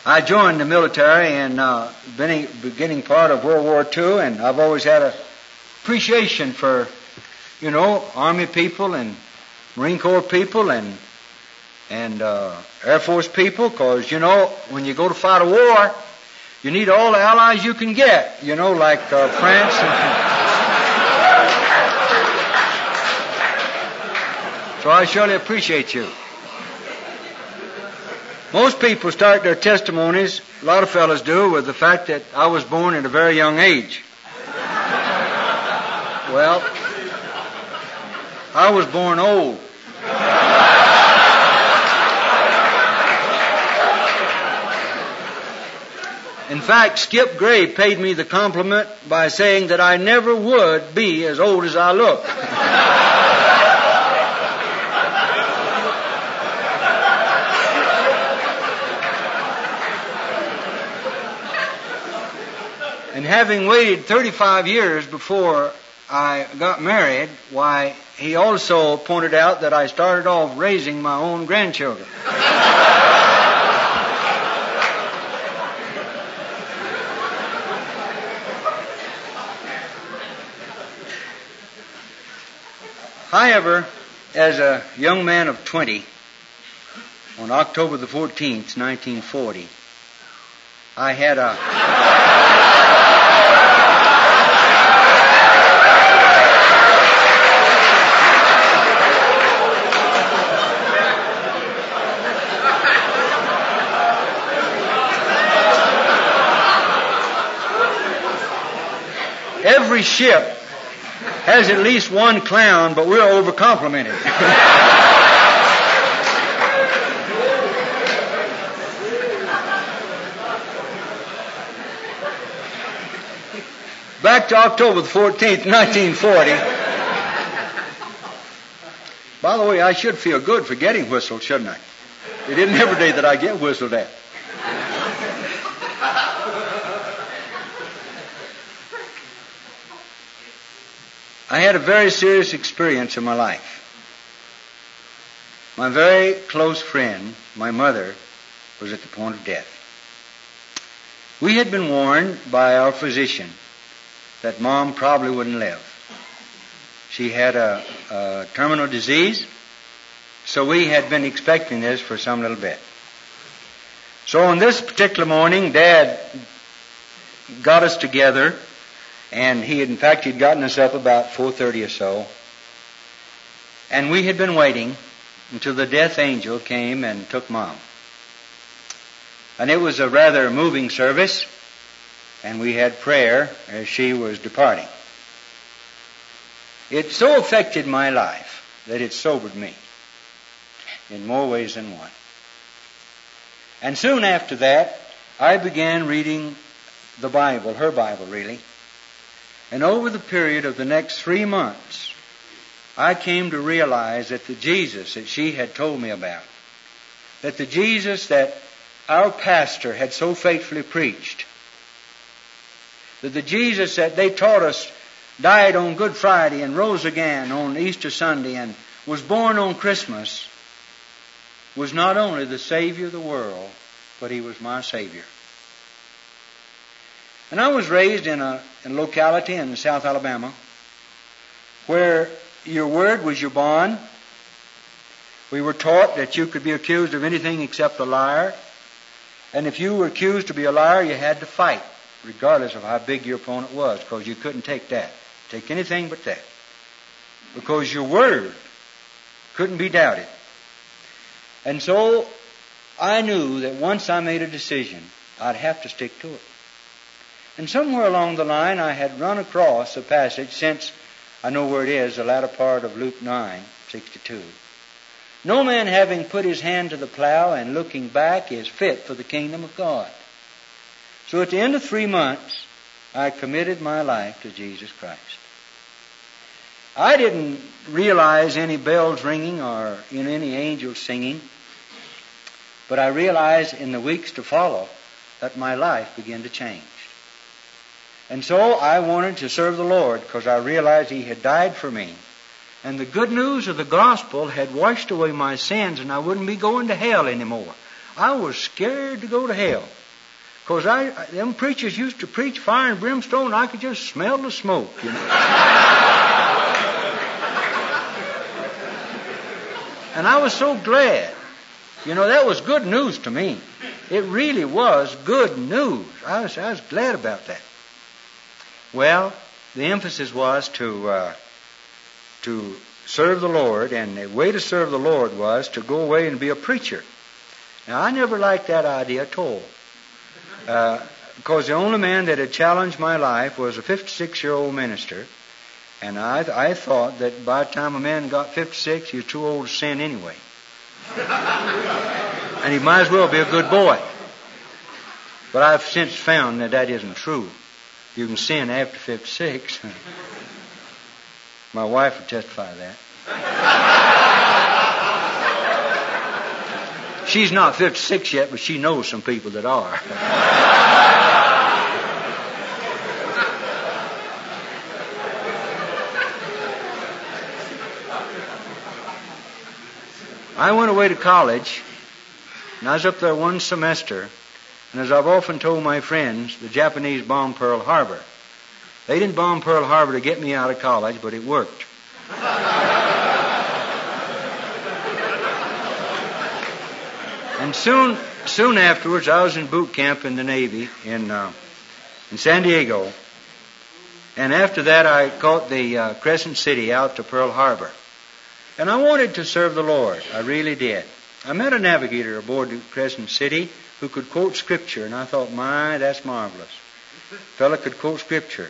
I joined the military in beginning part of World War II, and I've always had a appreciation for, Army people and Marine Corps people and Air Force people, because, when you go to fight a war, you need all the allies you can get, like France. So I surely appreciate you. Most people start their testimonies, a lot of fellas do, with the fact that I was born at a very young age. Well, I was born old. In fact, Skip Gray paid me the compliment by saying that I never would be as old as I look. And having waited 35 years before I got married, why, he also pointed out that I started off raising my own grandchildren. However, as a young man of 20, on October the 14th, 1940, I had every ship has at least one clown, but we're overcomplimented. Back to October the 14th, 1940. By the way, I should feel good for getting whistled, shouldn't I? It isn't every day that I get whistled at. I had a very serious experience in my life. My very close friend, my mother, was at the point of death. We had been warned by our physician that Mom probably wouldn't live. She had a terminal disease, so we had been expecting this for some little bit. So on this particular morning, Dad got us together, and he'd gotten us up about 4:30 or so. And we had been waiting until the death angel came and took Mom. And it was a rather moving service, and we had prayer as she was departing. It so affected my life that it sobered me in more ways than one. And soon after that, I began reading the Bible, her Bible really. And over the period of the next 3 months, I came to realize that the Jesus that she had told me about, that the Jesus that our pastor had so faithfully preached, that the Jesus that they taught us died on Good Friday and rose again on Easter Sunday and was born on Christmas, was not only the Savior of the world, but He was my Savior. And I was raised in a locality in South Alabama where your word was your bond. We were taught that you could be accused of anything except a liar. And if you were accused to be a liar, you had to fight, regardless of how big your opponent was, because you couldn't take that. Take anything but that. Because your word couldn't be doubted. And so I knew that once I made a decision, I'd have to stick to it. And somewhere along the line, I had run across a passage, since I know where it is, the latter part of Luke 9:62. No man having put his hand to the plow and looking back is fit for the kingdom of God. So at the end of 3 months, I committed my life to Jesus Christ. I didn't realize any bells ringing or any angels singing, but I realized in the weeks to follow that my life began to change. And so I wanted to serve the Lord because I realized He had died for me. And the good news of the gospel had washed away my sins, and I wouldn't be going to hell anymore. I was scared to go to hell. Because them preachers used to preach fire and brimstone, and I could just smell the smoke, And I was so glad. That was good news to me. It really was good news. I was glad about that. Well, the emphasis was to serve the Lord, and the way to serve the Lord was to go away and be a preacher. Now, I never liked that idea at all. Because the only man that had challenged my life was a 56-year-old minister. And I thought that by the time a man got 56, he was too old to sin anyway. And he might as well be a good boy. But I've since found that isn't true. You can sin after 56. My wife would testify to that. She's not 56 yet, but she knows some people that are. I went away to college, and I was up there one semester, and as I've often told my friends, the Japanese bombed Pearl Harbor. They didn't bomb Pearl Harbor to get me out of college, but it worked. And soon afterwards, I was in boot camp in the Navy in San Diego. And after that, I caught the Crescent City out to Pearl Harbor. And I wanted to serve the Lord. I really did. I met a navigator aboard the Crescent City who could quote Scripture, and I thought, my, that's marvelous. The fellow could quote Scripture.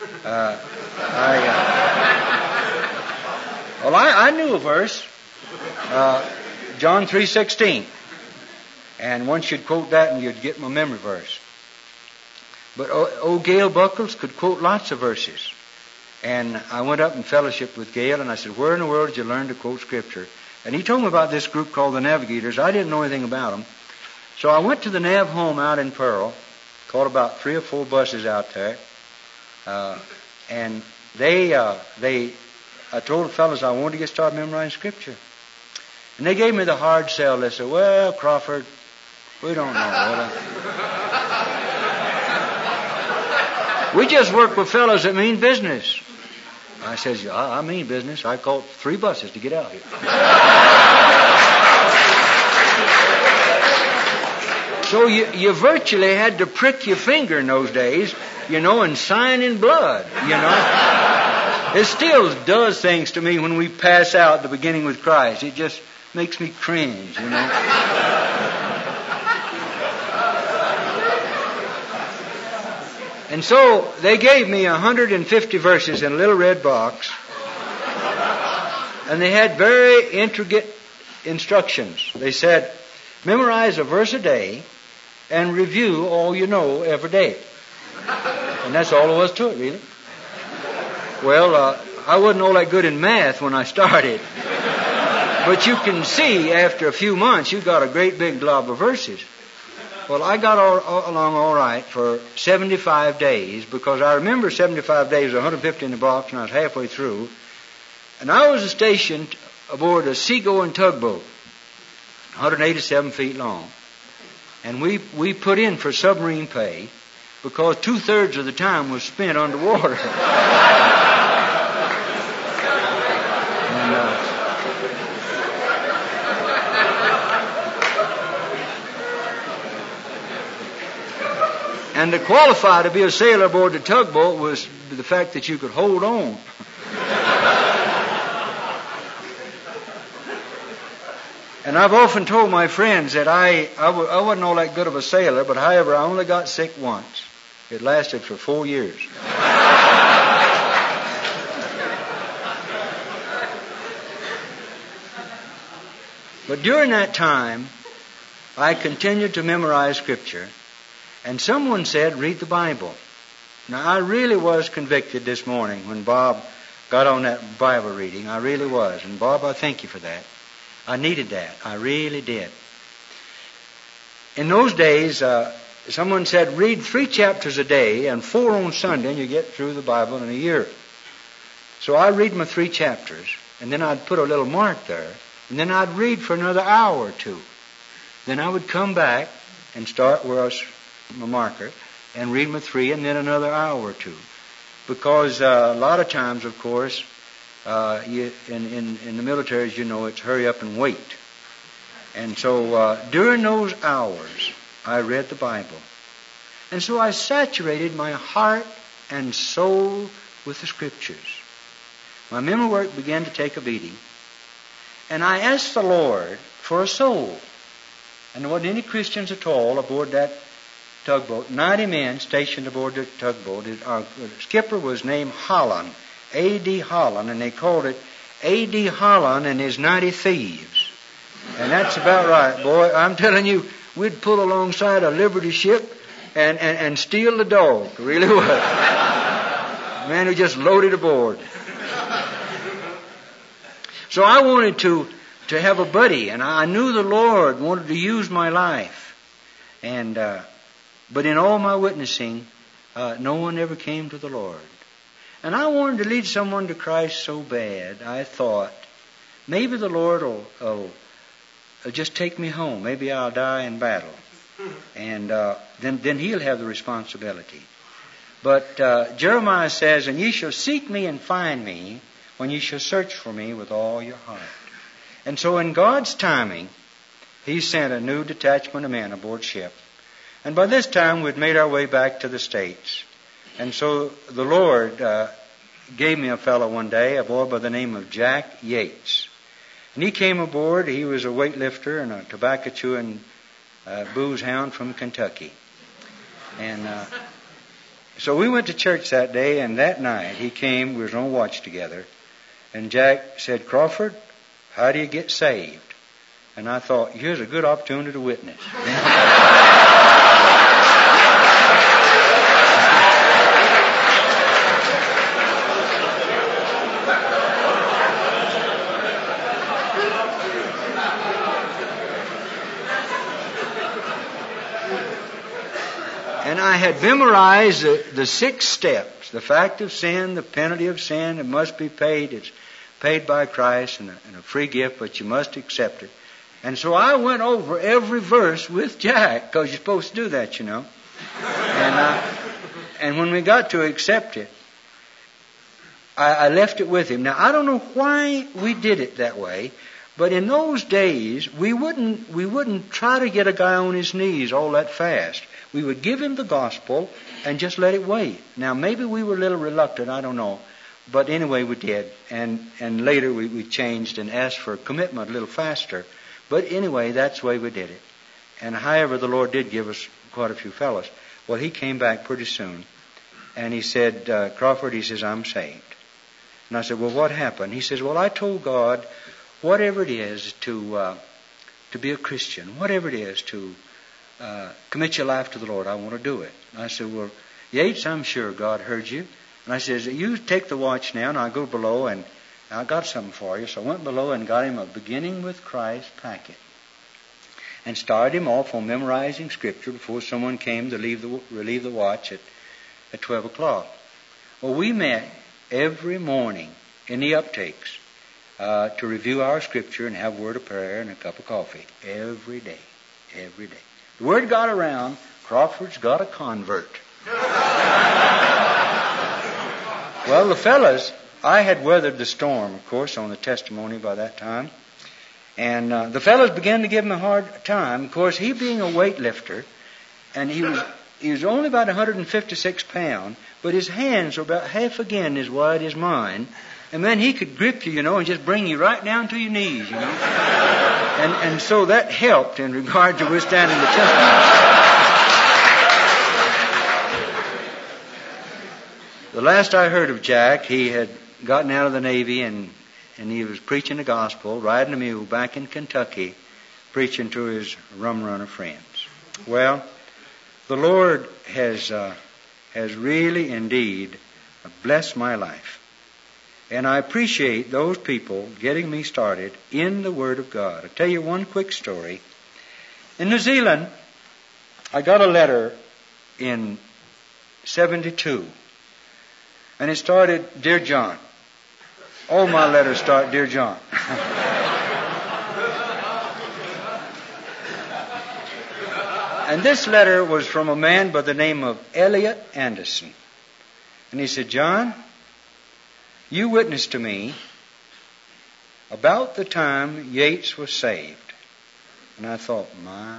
I knew a verse, John 3:16. And once you'd quote that and you'd get my memory verse. But old Gail Buckles could quote lots of verses. And I went up and fellowshiped with Gail, and I said, where in the world did you learn to quote Scripture? And he told me about this group called the Navigators. I didn't know anything about them. So I went to the Nav home out in Pearl, caught about 3 or 4 buses out there. And I told the fellows I wanted to get started memorizing Scripture. And they gave me the hard sell. They said, well, Crawford, we don't know. We just work with fellows that mean business. I says, I mean business. I caught 3 buses to get out here. So you virtually had to prick your finger in those days, and sign in blood, It still does things to me when we pass out the beginning with Christ. It just makes me cringe, And so they gave me 150 verses in a little red box. And they had very intricate instructions. They said, memorize a verse a day and review all you know every day. And that's all there was to it, really. Well, I wasn't all that good in math when I started. But you can see after a few months you got a great big glob of verses. Well, I got along all right for 75 days because I remember 75 days, 150 in the box, and I was halfway through. And I was stationed aboard a seagoing tugboat, 187 feet long. And we put in for submarine pay because 2/3 of the time was spent underwater. And to qualify to be a sailor aboard the tugboat was the fact that you could hold on. And I've often told my friends that I wasn't all that good of a sailor, but however, I only got sick once. It lasted for 4 years. But during that time, I continued to memorize Scripture. And someone said, read the Bible. Now, I really was convicted this morning when Bob got on that Bible reading. I really was. And Bob, I thank you for that. I needed that. I really did. In those days, someone said, read 3 chapters a day and 4 on Sunday, and you get through the Bible in a year. So I read my 3 chapters, and then I'd put a little mark there, and then I'd read for another hour or 2. Then I would come back and start where I was my marker and read my 3 and then another hour or 2. Because a lot of times, of course, in the military, as you know, it's hurry up and wait. And so during those hours, I read the Bible. And so I saturated my heart and soul with the Scriptures. My memory work began to take a beating. And I asked the Lord for a soul. And there wasn't any Christians at all aboard that tugboat. 90 men stationed aboard the tugboat. Our skipper was named Holland, A.D. Holland, and they called it A.D. Holland and his 90 Thieves. And that's about right, boy. I'm telling you, we'd pull alongside a Liberty ship and steal the dog. It really was. Man who just loaded aboard. So I wanted to have a buddy, and I knew the Lord wanted to use my life. And but in all my witnessing, no one ever came to the Lord. And I wanted to lead someone to Christ so bad, I thought, maybe the Lord will just take me home. Maybe I'll die in battle. And then He'll have the responsibility. But Jeremiah says, "And ye shall seek me and find me, when ye shall search for me with all your heart." And so in God's timing, He sent a new detachment of men aboard ship. And by this time, we'd made our way back to the States. And so the Lord gave me a fellow one day, a boy by the name of Jack Yates. And he came aboard. He was a weightlifter and a tobacco-chewing booze hound from Kentucky. And so we went to church that day, and that night he came. We was on watch together. And Jack said, "Crawford, how do you get saved?" And I thought, here's a good opportunity to witness. And I had memorized the 6 steps. The fact of sin, the penalty of sin, it must be paid. It's paid by Christ and a free gift, but you must accept it. And so I went over every verse with Jack, because you're supposed to do that, you know. And when we got to accept it, I left it with him. Now, I don't know why we did it that way, but in those days, we wouldn't try to get a guy on his knees all that fast. We would give him the gospel and just let it wait. Now, maybe we were a little reluctant, I don't know. But anyway, we did. And later we changed and asked for commitment a little faster. But anyway, that's the way we did it. And however, the Lord did give us quite a few fellows. Well, he came back pretty soon. And he said, "Crawford," he says, "I'm saved." And I said, "Well, what happened?" He says, "Well, I told God, whatever it is to be a Christian, whatever it is to commit your life to the Lord, I want to do it." And I said, "Well, Yates, I'm sure God heard you." And I says, "You take the watch now, and I'll go below, and I got something for you." So I went below and got him a Beginning with Christ packet. And started him off on memorizing Scripture before someone came to relieve the watch at 12 o'clock. Well, we met every morning in the uptakes to review our Scripture and have a word of prayer and a cup of coffee. Every day. Every day. The word got around, Crawford's got a convert. Well, the fellas, I had weathered the storm, of course, on the testimony by that time. And the fellas began to give him a hard time. Of course, he being a weightlifter, and he was only about 156 pounds, but his hands were about half again as wide as mine. And then he could grip you, you know, and just bring you right down to your knees, you know. And so that helped in regard to withstanding the testimony. The last I heard of Jack, he had gotten out of the Navy and he was preaching the gospel, riding a mule back in Kentucky, preaching to his rum runner friends. Well, the Lord has really indeed blessed my life. And I appreciate those people getting me started in the Word of God. I'll tell you one quick story. In New Zealand, I got a letter in 72. And it started, "Dear John." All my letters start, "Dear John." And this letter was from a man by the name of Elliot Anderson. And he said, John, you witnessed to me about the time Yates was saved. And I thought, my.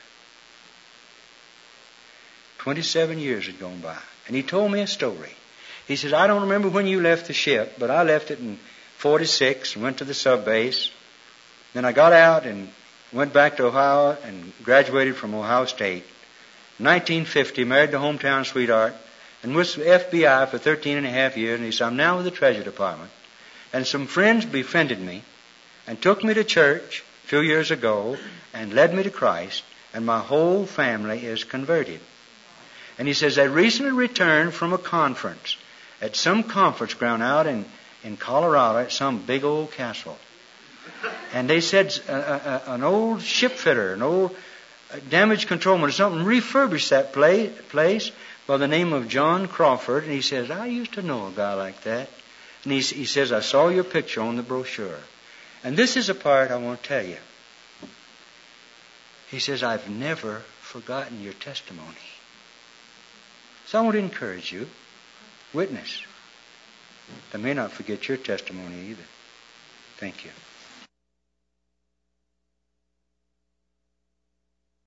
27 years had gone by. And he told me a story. He says, I don't remember when you left the ship, but I left it in 46 and went to the sub base. Then I got out and went back to Ohio and graduated from Ohio State. In 1950, married the hometown sweetheart and was with the FBI for 13 and a half years. And he said, I'm now with the Treasury Department. And some friends befriended me and took me to church a few years ago and led me to Christ. And my whole family is converted. And he says, I recently returned from a conference at some conference ground out in Colorado at some big old castle. And they said an old ship fitter, an old damage controlman or something refurbished that place by the name of John Crawford. And he says, I used to know a guy like that. And he says, I saw your picture on the brochure. And this is a part I want to tell you. He says, I've never forgotten your testimony. So I want to encourage you. Witness. They may not forget your testimony either. Thank you.